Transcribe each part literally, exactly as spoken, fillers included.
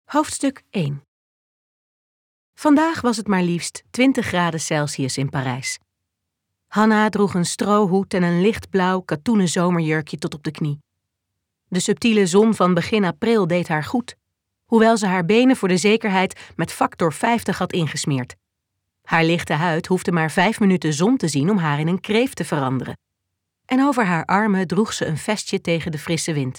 Hoofdstuk één. Vandaag was het maar liefst twintig graden Celsius in Parijs. Hanna droeg een strohoed en een lichtblauw katoenen zomerjurkje tot op de knie. De subtiele zon van begin april deed haar goed, hoewel ze haar benen voor de zekerheid met factor vijftig had ingesmeerd. Haar lichte huid hoefde maar vijf minuten zon te zien om haar in een kreeft te veranderen. En over haar armen droeg ze een vestje tegen de frisse wind.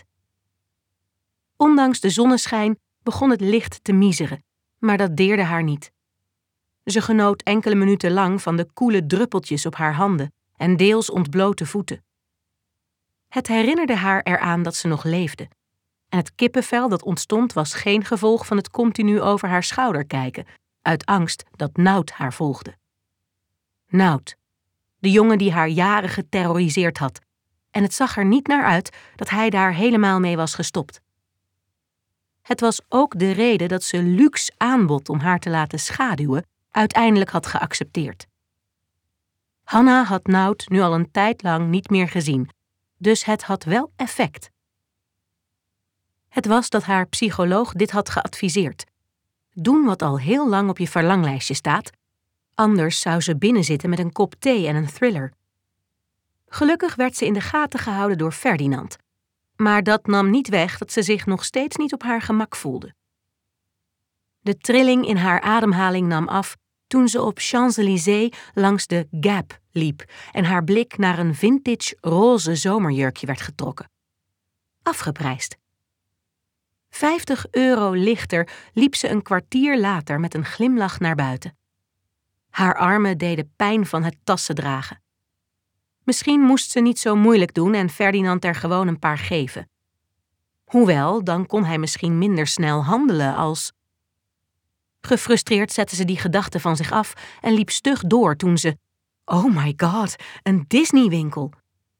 Ondanks de zonneschijn begon het licht te miezeren, maar dat deerde haar niet. Ze genoot enkele minuten lang van de koele druppeltjes op haar handen en deels ontblote voeten. Het herinnerde haar eraan dat ze nog leefde. En het kippenvel dat ontstond was geen gevolg van het continu over haar schouder kijken, uit angst dat Nout haar volgde. Nout, de jongen die haar jaren geterroriseerd had, en het zag er niet naar uit dat hij daar helemaal mee was gestopt. Het was ook de reden dat ze Luc's aanbod om haar te laten schaduwen uiteindelijk had geaccepteerd. Hanna had Nout nu al een tijd lang niet meer gezien, dus het had wel effect. Het was dat haar psycholoog dit had geadviseerd. Doen wat al heel lang op je verlanglijstje staat, anders zou ze binnenzitten met een kop thee en een thriller. Gelukkig werd ze in de gaten gehouden door Ferdinand, maar dat nam niet weg dat ze zich nog steeds niet op haar gemak voelde. De trilling in haar ademhaling nam af toen ze op Champs-Élysées langs de Gap liep en haar blik naar een vintage roze zomerjurkje werd getrokken. Afgeprijsd. Vijftig euro lichter liep ze een kwartier later met een glimlach naar buiten. Haar armen deden pijn van het tassen dragen. Misschien moest ze niet zo moeilijk doen en Ferdinand er gewoon een paar geven. Hoewel, dan kon hij misschien minder snel handelen als... Gefrustreerd zette ze die gedachte van zich af en liep stug door toen ze... Oh my god, een Disney-winkel!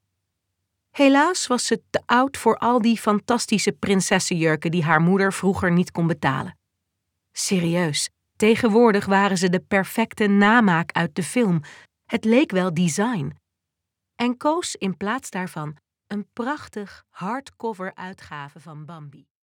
Helaas was ze te oud voor al die fantastische prinsessenjurken die haar moeder vroeger niet kon betalen. Serieus, tegenwoordig waren ze de perfecte namaak uit de film. Het leek wel design. En koos in plaats daarvan een prachtig hardcover uitgave van Bambi.